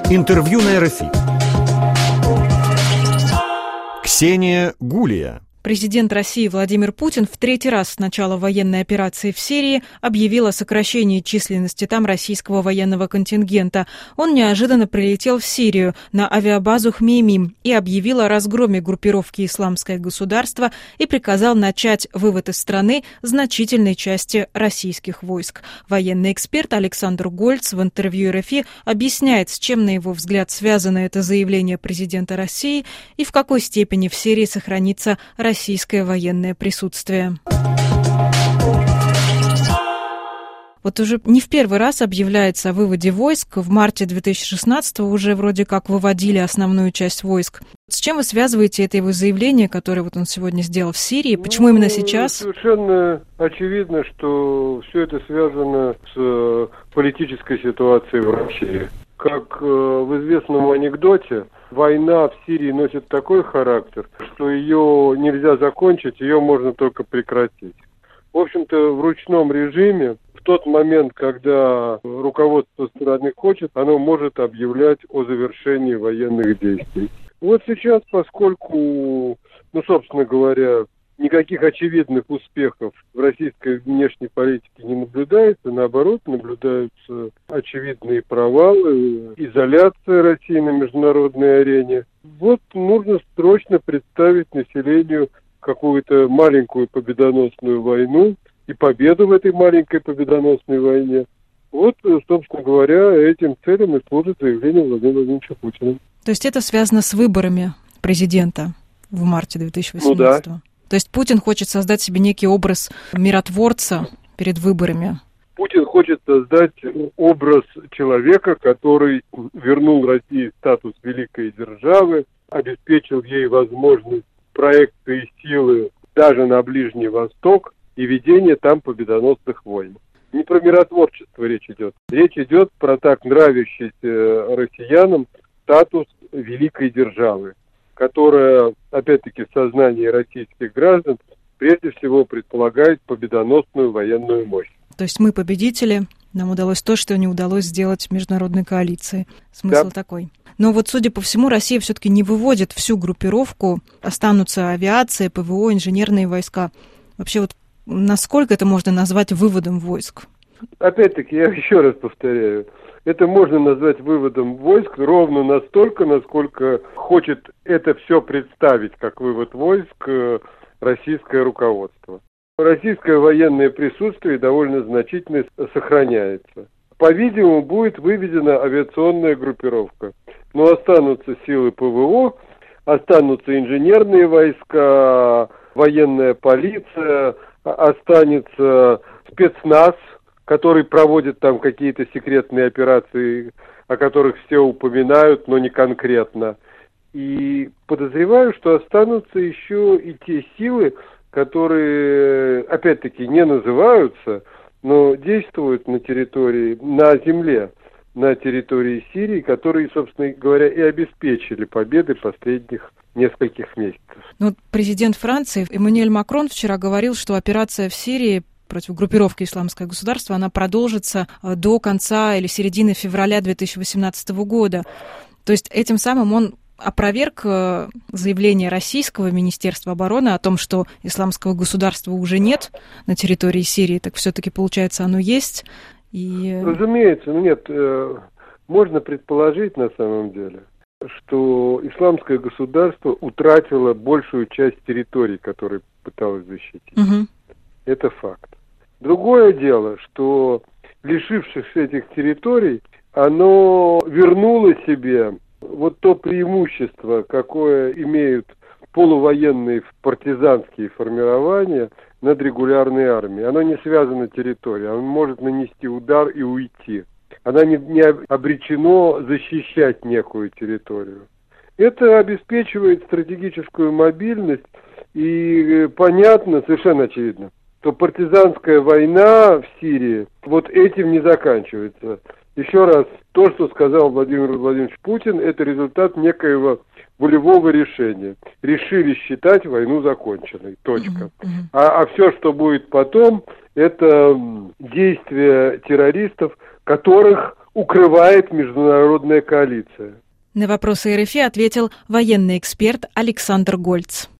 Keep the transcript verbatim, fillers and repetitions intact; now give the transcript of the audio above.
Интервью на эр эф и. Ксения Гулия. Президент России Владимир Путин в третий раз с начала военной операции в Сирии объявил о сокращении численности там российского военного контингента. Он неожиданно прилетел в Сирию на авиабазу Хмеймим и объявил о разгроме группировки «Исламское государство» и приказал начать вывод из страны значительной части российских войск. Военный эксперт Александр Гольц в интервью эр эф и объясняет, с чем, на его взгляд, связано это заявление президента России и в какой степени в Сирии сохранится Россия. Российское военное присутствие. Вот уже не в первый раз объявляется о выводе войск. В марте две тысячи шестнадцатого уже вроде как выводили основную часть войск. С чем вы связываете это его заявление, которое вот он сегодня сделал в Сирии? Почему ну, именно сейчас? Совершенно очевидно, что все это связано с политической ситуацией в России. Как в известном анекдоте, война в Сирии носит такой характер, что ее нельзя закончить, ее можно только прекратить. В общем-то, в ручном режиме, в тот момент, когда руководство страны хочет, оно может объявлять о завершении военных действий. Вот сейчас, поскольку, ну, собственно говоря, никаких очевидных успехов в российской внешней политике не наблюдается, наоборот, наблюдаются очевидные провалы, изоляция России на международной арене. Вот нужно срочно представить населению какую-то маленькую победоносную войну и победу в этой маленькой победоносной войне. Вот, собственно говоря, этим целям и служит заявление Владимира Владимировича Путина. То есть это связано с выборами президента в марте две тысячи восемнадцатого? Ну да. То есть Путин хочет создать себе некий образ миротворца перед выборами? Путин хочет создать образ человека, который вернул России статус великой державы, обеспечил ей возможность проекции силы даже на Ближний Восток и ведения там победоносных войн. Не про миротворчество речь идет. Речь идет про так нравящийся россиянам статус великой державы, которая, опять-таки, в сознании российских граждан прежде всего предполагает победоносную военную мощь. То есть мы победители, нам удалось то, что не удалось сделать международной коалиции. Смысл да. такой. Но вот, судя по всему, Россия все-таки не выводит всю группировку, останутся авиация, пэ вэ о, инженерные войска. Вообще, вот насколько это можно назвать выводом войск? Опять-таки, я еще раз повторяю, это можно назвать выводом войск ровно настолько, насколько хочет это все представить как вывод войск российское руководство. Российское военное присутствие довольно значительно сохраняется. По-видимому, будет выведена авиационная группировка. Но останутся силы пэ вэ о, останутся инженерные войска, военная полиция, останется спецназ, который проводит там какие-то секретные операции, о которых все упоминают, но не конкретно. И подозреваю, что останутся еще и те силы, которые, опять-таки, не называются, но действуют на территории, на земле, на территории Сирии, которые, собственно говоря, и обеспечили победы последних нескольких месяцев. Ну, президент Франции Эммануэль Макрон вчера говорил, что операция в Сирии против группировки «Исламское государство», она продолжится до конца или середины февраля две тысячи восемнадцатого года. То есть этим самым он опроверг заявление российского Министерства обороны о том, что исламского государства уже нет на территории Сирии, так все-таки, получается, оно есть. И... Разумеется, ну нет, можно предположить на самом деле, что исламское государство утратило большую часть территорий, которые пыталось защитить. Угу. Это факт. Другое дело, что, лишившись этих территорий, оно вернуло себе вот то преимущество, какое имеют полувоенные партизанские формирования над регулярной армией. Оно не связано территорией, оно может нанести удар и уйти. Оно не, не обречено защищать некую территорию. Это обеспечивает стратегическую мобильность, и понятно, совершенно очевидно, что партизанская война в Сирии вот этим не заканчивается. Еще раз, то, что сказал Владимир Владимирович Путин, это результат некоего волевого решения. Решили считать войну законченной. Точка. Uh-huh. Uh-huh. А, а все, что будет потом, это действия террористов, которых укрывает международная коалиция. На вопросы эр эф и ответил военный эксперт Александр Гольц.